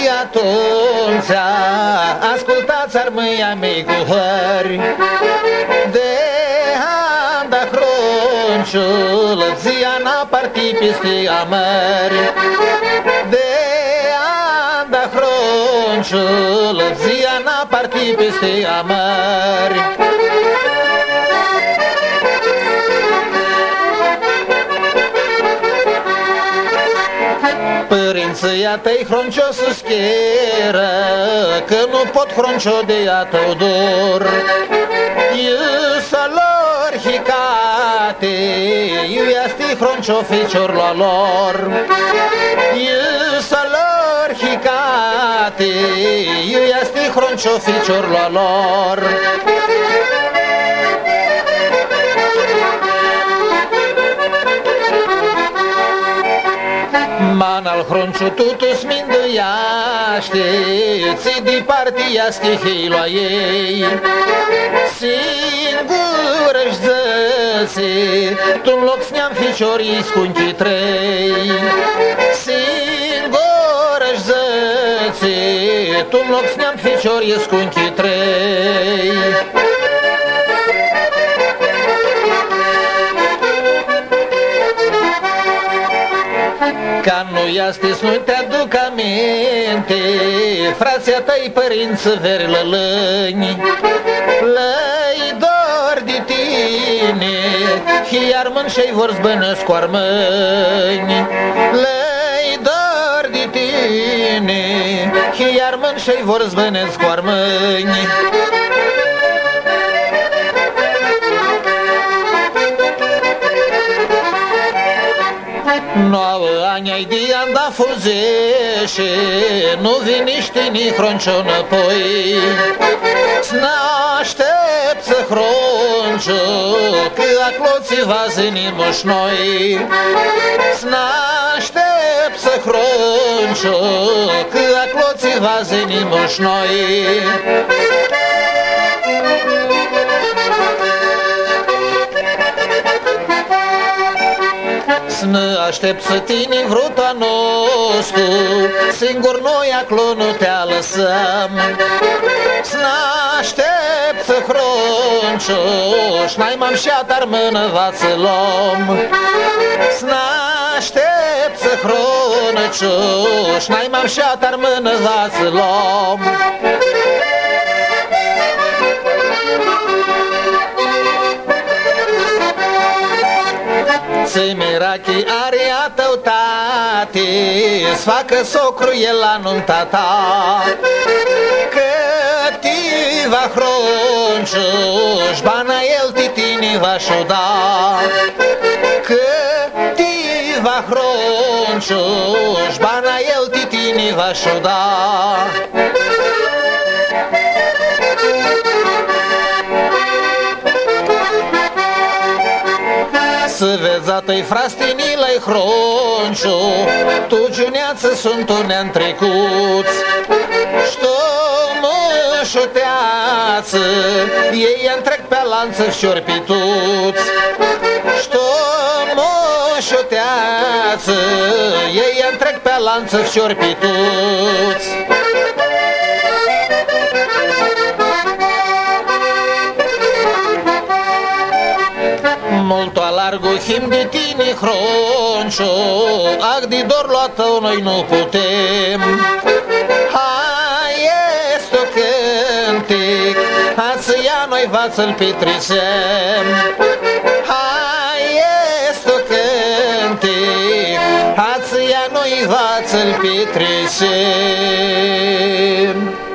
și atunci ascultați armâia mei cu hări de anda hronciul zia n-a partit peste amări de anda hronciul zia n-a partit peste amări. Părinții tăi hronciosul scheră, că nu pot hroncio de ea tău dor. Să lor hicate, iuiasti hroncio fecior la lor. Să lor hicate, iuiasti hroncio fecior la lor. Man al hronciu tutus minduiaște, ți de partia stihila ei. Singură-și zăse, tu-n loc sneam ficiorii scunchi trei. Singură-și zăse, tu-n loc sneam ficiorii scunchi trei. Ca nu iastis, nu te aduc aminte, frații tăi părinți veri lălâni, lăi dor de tine, iar mânșei vor zbănesc cu armâni. Lăi dor de tine, iar mânșei vor zbănesc cu armâni. Nouă ani ai de anda fuzeșe, nu viniște ni hronciu înapoi. S-n-aștepță hronciu, că acloții va zâni moș noi. S-n-aștepță hronciu, că acloții va zâni moș noi. Să aștept să tine vruta nostru, singur noi acolo nu te lăsăm. Să-n-aștept să hronciu, n-ai m-am șeat ar mână va-ți luăm. Să-n-aștept să hronciu, n-ai m-am șeat ar mână va-ți luăm. Ți mirachi aria tău tate, să facă socru el la nunta ta. Câtiva hronciu-și bana el titini va șuda. Câtiva hronciu-și bana el titini va șuda. Să vezi a tăi frastinile-i hronciu, tu giuneață sunt un neam trecuți. Știu mășuteață, ei întrec pe lanță șorpituți. Știu mășuteață, ei întrec pe lanță șorpituți. Mult alargu him de tine hronciu, ac de dor la tău noi nu putem. Hai, este o cântec, ați ia noi va-ți-l petrisem. Hai, este o cântec, ați ia noi va-ți-l petrisem.